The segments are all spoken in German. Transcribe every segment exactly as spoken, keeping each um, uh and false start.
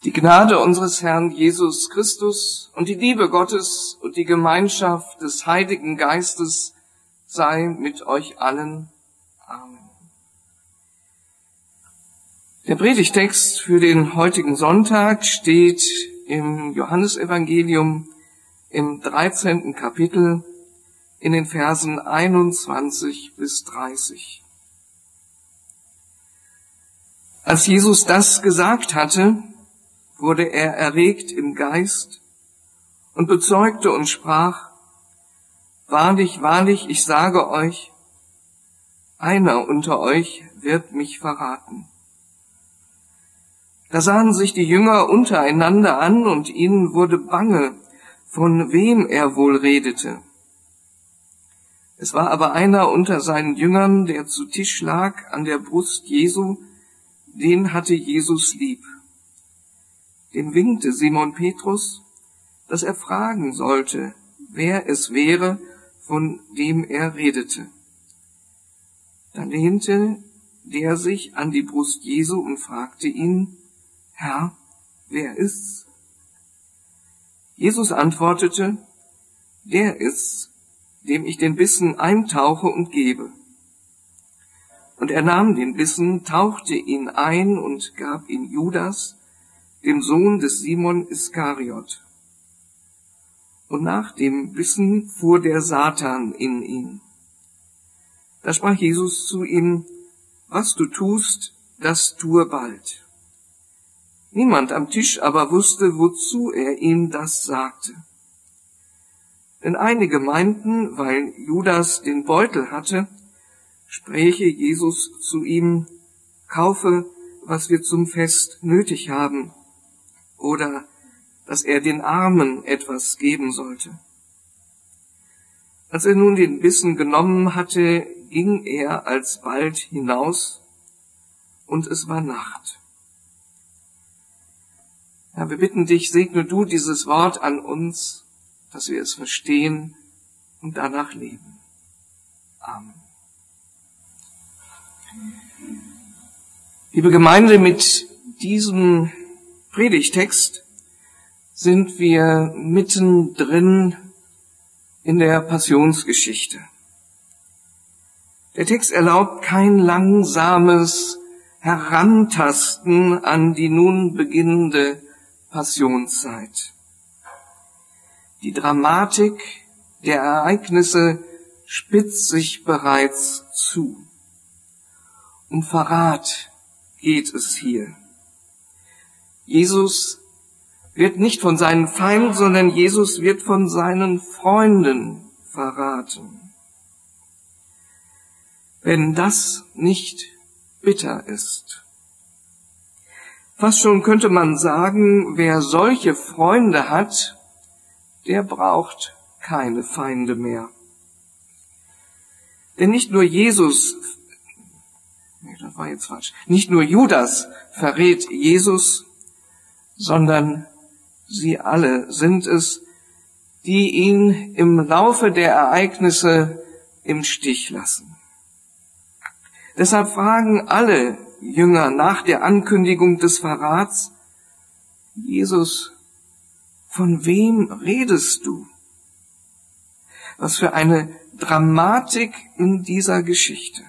Die Gnade unseres Herrn Jesus Christus und die Liebe Gottes und die Gemeinschaft des Heiligen Geistes sei mit euch allen. Amen. Der Predigtext für den heutigen Sonntag steht im Johannesevangelium im dreizehnten Kapitel in den Versen einundzwanzig bis dreißig. Als Jesus das gesagt hatte, wurde er erregt im Geist und bezeugte und sprach: Wahrlich, wahrlich, ich sage euch, einer unter euch wird mich verraten. Da sahen sich die Jünger untereinander an, und ihnen wurde bange, von wem er wohl redete. Es war aber einer unter seinen Jüngern, der zu Tisch lag an der Brust Jesu, den hatte Jesus lieb. Dem winkte Simon Petrus, dass er fragen sollte, wer es wäre, von dem er redete. Da lehnte der sich an die Brust Jesu und fragte ihn: Herr, wer ist's? Jesus antwortete: Der ist's, dem ich den Bissen eintauche und gebe. Und er nahm den Bissen, tauchte ihn ein und gab ihn Judas, dem Sohn des Simon Iskariot. Und nach dem Bissen fuhr der Satan in ihn. Da sprach Jesus zu ihm: Was du tust, das tue bald. Niemand am Tisch aber wusste, wozu er ihm das sagte. Denn einige meinten, weil Judas den Beutel hatte, spräche Jesus zu ihm: Kaufe, was wir zum Fest nötig haben, oder dass er den Armen etwas geben sollte. Als er nun den Bissen genommen hatte, ging er alsbald hinaus, und es war Nacht. Herr, wir bitten dich, segne du dieses Wort an uns, dass wir es verstehen und danach leben. Amen. Liebe Gemeinde, mit diesem Predigtext sind wir mittendrin in der Passionsgeschichte. Der Text erlaubt kein langsames Herantasten an die nun beginnende Passionszeit. Die Dramatik der Ereignisse spitzt sich bereits zu. Um Verrat geht es hier. Jesus wird nicht von seinen Feinden, sondern Jesus wird von seinen Freunden verraten. Wenn das nicht bitter ist. Fast schon könnte man sagen, wer solche Freunde hat, der braucht keine Feinde mehr. Denn nicht nur Jesus, nee, das war jetzt falsch, nicht nur Judas verrät Jesus, sondern sie alle sind es, die ihn im Laufe der Ereignisse im Stich lassen. Deshalb fragen alle Jünger nach der Ankündigung des Verrats: Jesus, von wem redest du? Was für eine Dramatik in dieser Geschichte.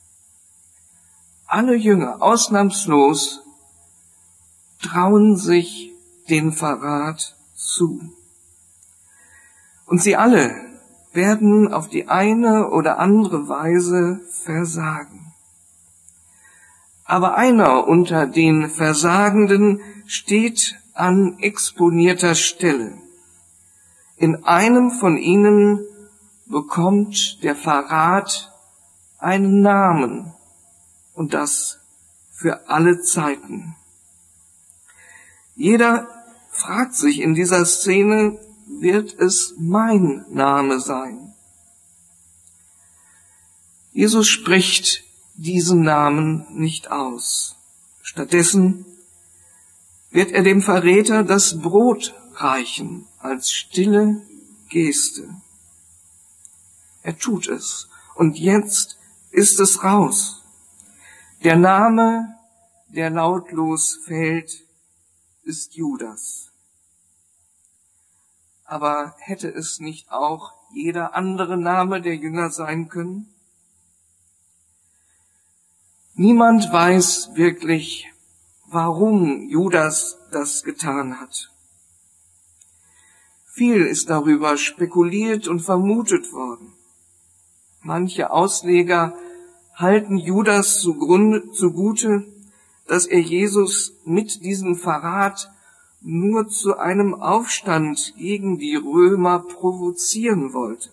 Alle Jünger, ausnahmslos, trauen sich den Verrat zu. Und sie alle werden auf die eine oder andere Weise versagen. Aber einer unter den Versagenden steht an exponierter Stelle. In einem von ihnen bekommt der Verrat einen Namen, und das für alle Zeiten. Jeder fragt sich in dieser Szene: Wird es mein Name sein? Jesus spricht diesen Namen nicht aus. Stattdessen wird er dem Verräter das Brot reichen als stille Geste. Er tut es, und jetzt ist es raus. Der Name, der lautlos fällt: ist Judas. Aber hätte es nicht auch jeder andere Name der Jünger sein können? Niemand weiß wirklich, warum Judas das getan hat. Viel ist darüber spekuliert und vermutet worden. Manche Ausleger halten Judas zugute, dass er Jesus mit diesem Verrat nur zu einem Aufstand gegen die Römer provozieren wollte.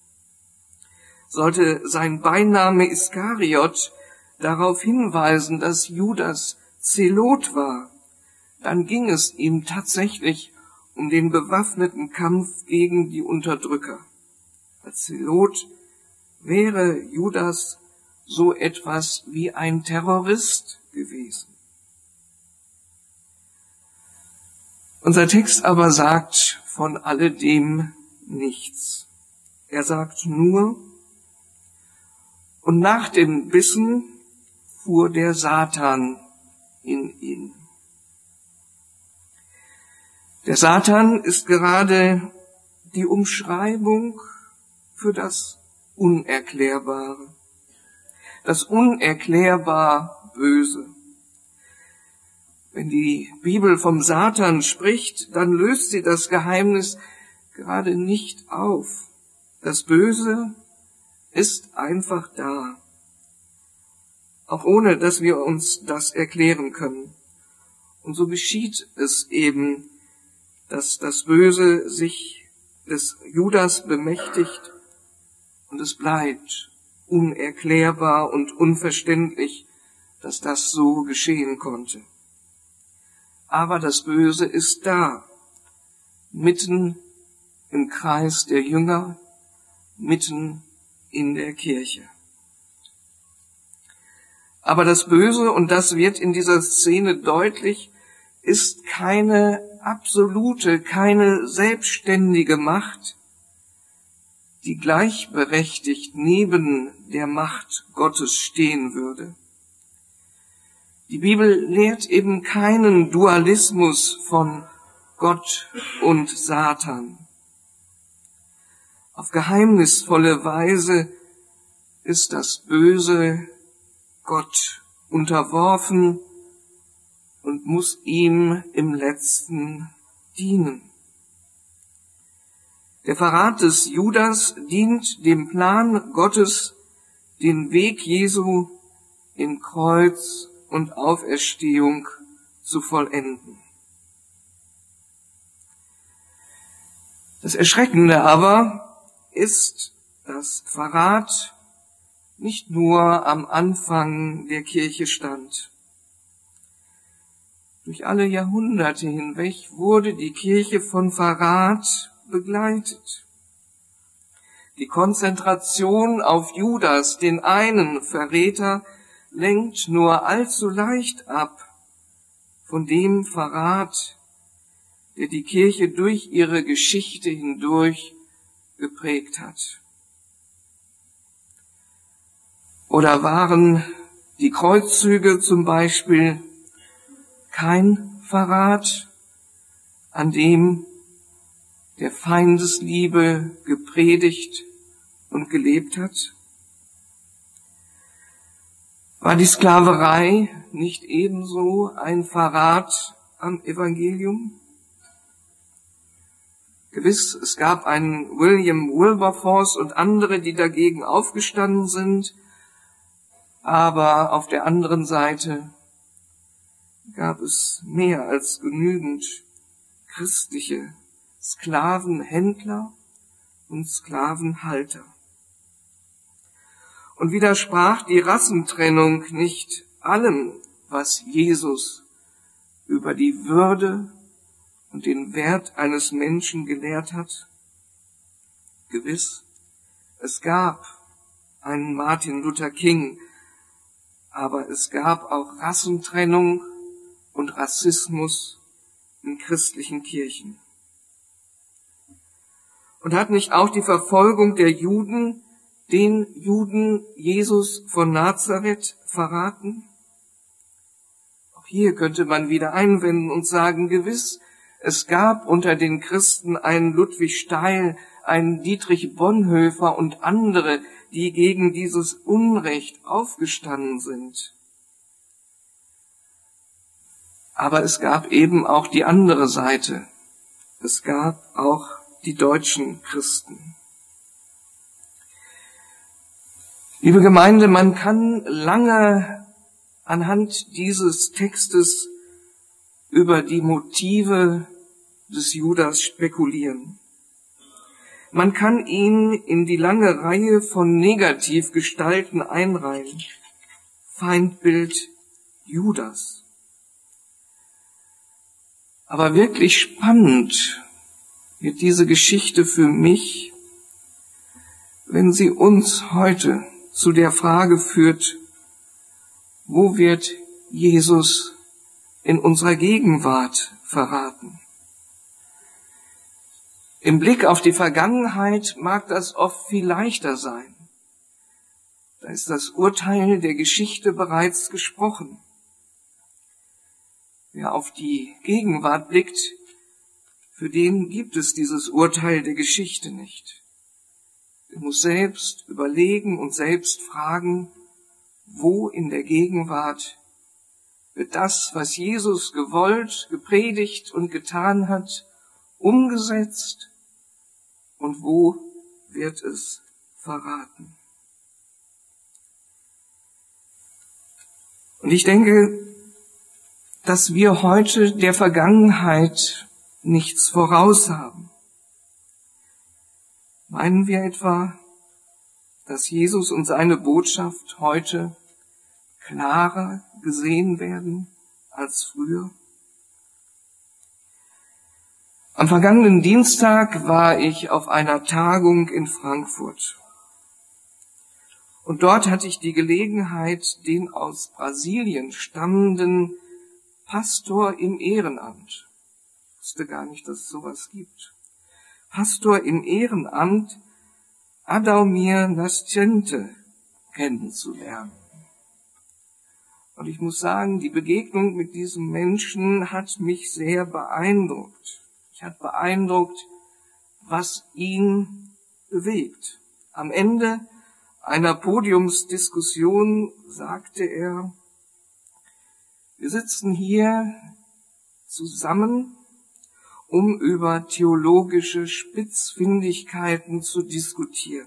Sollte sein Beiname Iskariot darauf hinweisen, dass Judas Zelot war, dann ging es ihm tatsächlich um den bewaffneten Kampf gegen die Unterdrücker. Als Zelot wäre Judas so etwas wie ein Terrorist gewesen. Unser Text aber sagt von alledem nichts. Er sagt nur, und nach dem Bissen fuhr der Satan in ihn. Der Satan ist gerade die Umschreibung für das Unerklärbare, das unerklärbar Böse. Wenn die Bibel vom Satan spricht, dann löst sie das Geheimnis gerade nicht auf. Das Böse ist einfach da, auch ohne dass wir uns das erklären können. Und so geschieht es eben, dass das Böse sich des Judas bemächtigt und es bleibt unerklärbar und unverständlich, dass das so geschehen konnte. Aber das Böse ist da, mitten im Kreis der Jünger, mitten in der Kirche. Aber das Böse, und das wird in dieser Szene deutlich, ist keine absolute, keine selbstständige Macht, die gleichberechtigt neben der Macht Gottes stehen würde. Die Bibel lehrt eben keinen Dualismus von Gott und Satan. Auf geheimnisvolle Weise ist das Böse Gott unterworfen und muss ihm im Letzten dienen. Der Verrat des Judas dient dem Plan Gottes, den Weg Jesu in Kreuz und Auferstehung zu vollenden. Das Erschreckende aber ist, dass Verrat nicht nur am Anfang der Kirche stand. Durch alle Jahrhunderte hinweg wurde die Kirche von Verrat begleitet. Die Konzentration auf Judas, den einen Verräter, lenkt nur allzu leicht ab von dem Verrat, der die Kirche durch ihre Geschichte hindurch geprägt hat. Oder waren die Kreuzzüge zum Beispiel kein Verrat, an dem der Feindesliebe gepredigt und gelebt hat? War die Sklaverei nicht ebenso ein Verrat am Evangelium? Gewiss, es gab einen William Wilberforce und andere, die dagegen aufgestanden sind, aber auf der anderen Seite gab es mehr als genügend christliche Sklavenhändler und Sklavenhalter. Und widersprach die Rassentrennung nicht allem, was Jesus über die Würde und den Wert eines Menschen gelehrt hat? Gewiss, es gab einen Martin Luther King, aber es gab auch Rassentrennung und Rassismus in christlichen Kirchen. Und hat nicht auch die Verfolgung der Juden den Juden Jesus von Nazareth verraten? Auch hier könnte man wieder einwenden und sagen, gewiss, es gab unter den Christen einen Ludwig Steil, einen Dietrich Bonhoeffer und andere, die gegen dieses Unrecht aufgestanden sind. Aber es gab eben auch die andere Seite. Es gab auch die deutschen Christen. Liebe Gemeinde, man kann lange anhand dieses Textes über die Motive des Judas spekulieren. Man kann ihn in die lange Reihe von Negativgestalten einreihen. Feindbild Judas. Aber wirklich spannend wird diese Geschichte für mich, wenn sie uns heute zu der Frage führt, wo wird Jesus in unserer Gegenwart verraten? Im Blick auf die Vergangenheit mag das oft viel leichter sein. Da ist das Urteil der Geschichte bereits gesprochen. Wer auf die Gegenwart blickt, für den gibt es dieses Urteil der Geschichte nicht. Er muss selbst überlegen und selbst fragen, wo in der Gegenwart wird das, was Jesus gewollt, gepredigt und getan hat, umgesetzt und wo wird es verraten? Und ich denke, dass wir heute der Vergangenheit nichts voraus haben. Meinen wir etwa, dass Jesus und seine Botschaft heute klarer gesehen werden als früher? Am vergangenen Dienstag war ich auf einer Tagung in Frankfurt. Und dort hatte ich die Gelegenheit, den aus Brasilien stammenden Pastor im Ehrenamt, ich wusste gar nicht, dass es sowas gibt, Pastor im Ehrenamt Adaumir Nascente kennenzulernen. Und ich muss sagen, die Begegnung mit diesem Menschen hat mich sehr beeindruckt. Mich hat beeindruckt, was ihn bewegt. Am Ende einer Podiumsdiskussion sagte er, wir sitzen hier zusammen, um über theologische Spitzfindigkeiten zu diskutieren.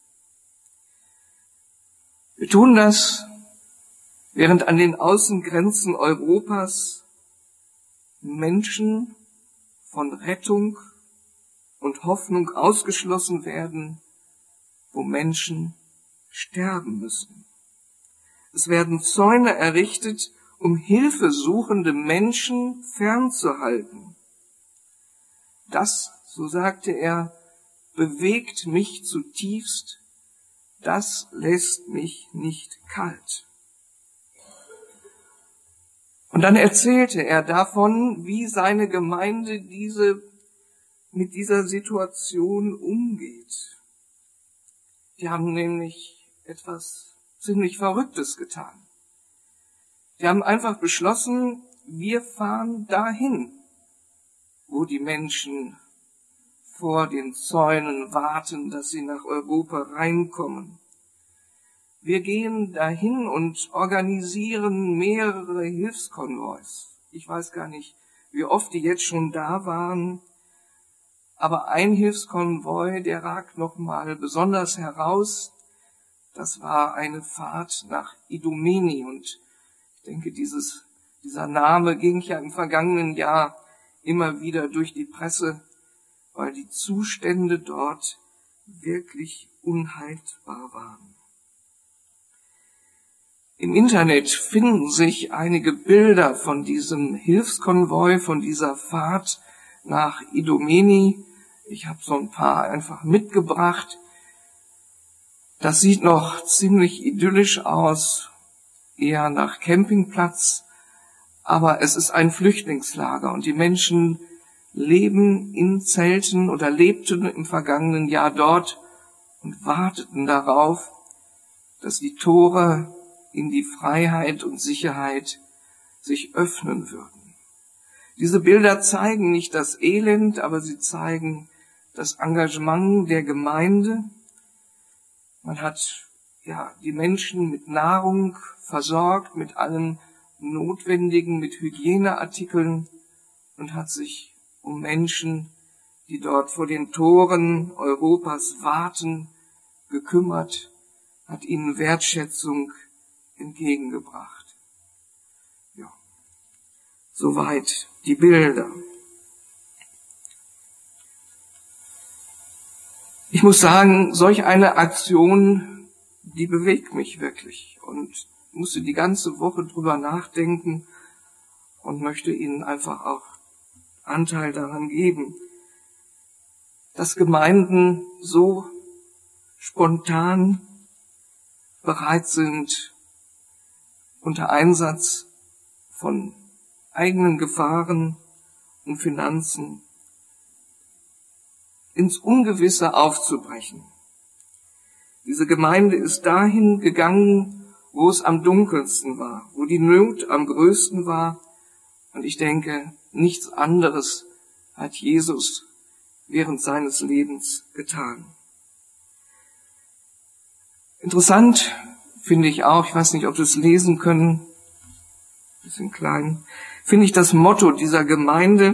Wir tun das, während an den Außengrenzen Europas Menschen von Rettung und Hoffnung ausgeschlossen werden, wo Menschen sterben müssen. Es werden Zäune errichtet, um hilfesuchende Menschen fernzuhalten. Das, so sagte er, bewegt mich zutiefst, das lässt mich nicht kalt. Und dann erzählte er davon, wie seine Gemeinde diese, mit dieser Situation umgeht. Die haben nämlich etwas ziemlich Verrücktes getan. Die haben einfach beschlossen, wir fahren dahin, wo die Menschen vor den Zäunen warten, dass sie nach Europa reinkommen. Wir gehen dahin und organisieren mehrere Hilfskonvois. Ich weiß gar nicht, wie oft die jetzt schon da waren, aber ein Hilfskonvoi, der ragt noch mal besonders heraus. Das war eine Fahrt nach Idomeni und ich denke, dieses, dieser Name ging ja im vergangenen Jahr immer wieder durch die Presse, weil die Zustände dort wirklich unhaltbar waren. Im Internet finden sich einige Bilder von diesem Hilfskonvoi, von dieser Fahrt nach Idomeni. Ich habe so ein paar einfach mitgebracht. Das sieht noch ziemlich idyllisch aus, eher nach Campingplatz, aber es ist ein Flüchtlingslager und die Menschen leben in Zelten oder lebten im vergangenen Jahr dort und warteten darauf, dass die Tore in die Freiheit und Sicherheit sich öffnen würden. Diese Bilder zeigen nicht das Elend, aber sie zeigen das Engagement der Gemeinde. Man hat ja die Menschen mit Nahrung versorgt, mit allem Notwendigen, mit Hygieneartikeln und hat sich um Menschen, die dort vor den Toren Europas warten, gekümmert, hat ihnen Wertschätzung entgegengebracht. Ja, soweit die Bilder. Ich muss sagen, solch eine Aktion, die bewegt mich wirklich und musste die ganze Woche drüber nachdenken und möchte Ihnen einfach auch Anteil daran geben, dass Gemeinden so spontan bereit sind, unter Einsatz von eigenen Gefahren und Finanzen ins Ungewisse aufzubrechen. Diese Gemeinde ist dahin gegangen, wo es am dunkelsten war, wo die Not am größten war. Und ich denke, nichts anderes hat Jesus während seines Lebens getan. Interessant finde ich auch, ich weiß nicht, ob Sie es lesen können, ein bisschen klein, finde ich das Motto dieser Gemeinde.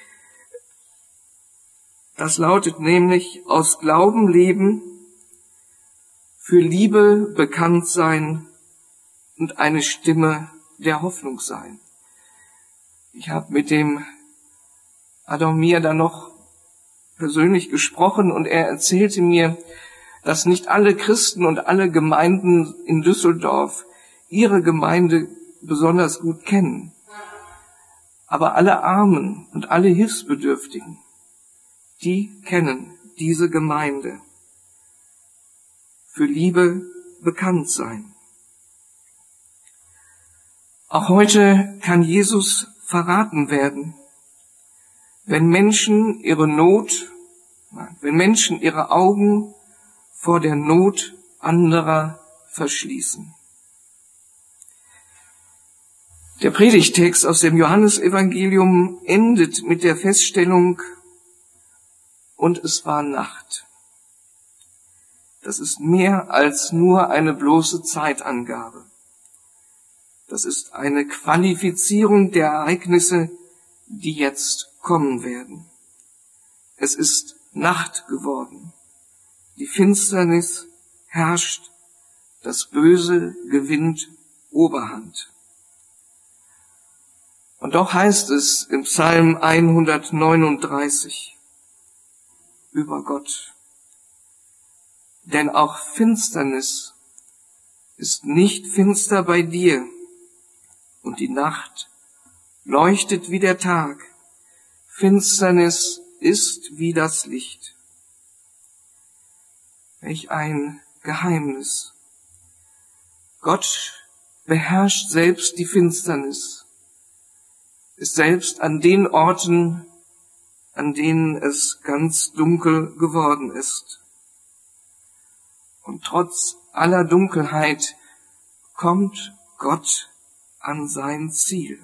Das lautet nämlich: aus Glauben leben, für Liebe bekannt sein und eine Stimme der Hoffnung sein. Ich habe mit dem Adomir dann noch persönlich gesprochen und er erzählte mir, dass nicht alle Christen und alle Gemeinden in Düsseldorf ihre Gemeinde besonders gut kennen. Aber alle Armen und alle Hilfsbedürftigen, die kennen diese Gemeinde. Für Liebe bekannt sein. Auch heute kann Jesus verraten werden, wenn Menschen ihre Not, wenn Menschen ihre Augen vor der Not anderer verschließen. Der Predigtext aus dem Johannesevangelium endet mit der Feststellung: und es war Nacht. Das ist mehr als nur eine bloße Zeitangabe. Das ist eine Qualifizierung der Ereignisse, die jetzt kommen werden. Es ist Nacht geworden. Die Finsternis herrscht. Das Böse gewinnt Oberhand. Und doch heißt es im Psalm hundertneununddreißig über Gott: denn auch Finsternis ist nicht finster bei dir, und die Nacht leuchtet wie der Tag. Finsternis ist wie das Licht. Welch ein Geheimnis. Gott beherrscht selbst die Finsternis, ist selbst an den Orten, an denen es ganz dunkel geworden ist. Und trotz aller Dunkelheit kommt Gott an sein Ziel.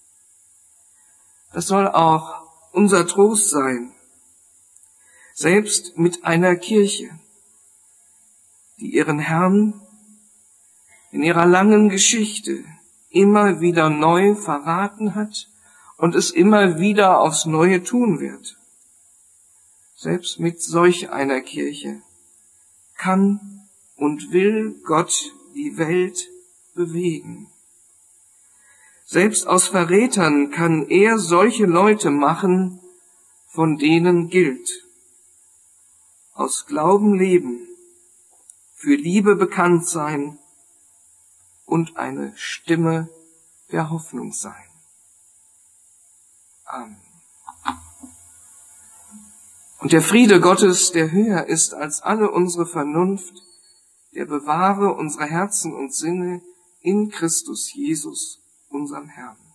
Das soll auch unser Trost sein, selbst mit einer Kirche, die ihren Herrn in ihrer langen Geschichte immer wieder neu verraten hat und es immer wieder aufs Neue tun wird. Selbst mit solch einer Kirche kann und will Gott die Welt bewegen. Selbst aus Verrätern kann er solche Leute machen, von denen gilt: aus Glauben leben, für Liebe bekannt sein und eine Stimme der Hoffnung sein. Amen. Und der Friede Gottes, der höher ist als alle unsere Vernunft, der bewahre unsere Herzen und Sinne in Christus Jesus, unserem Herrn.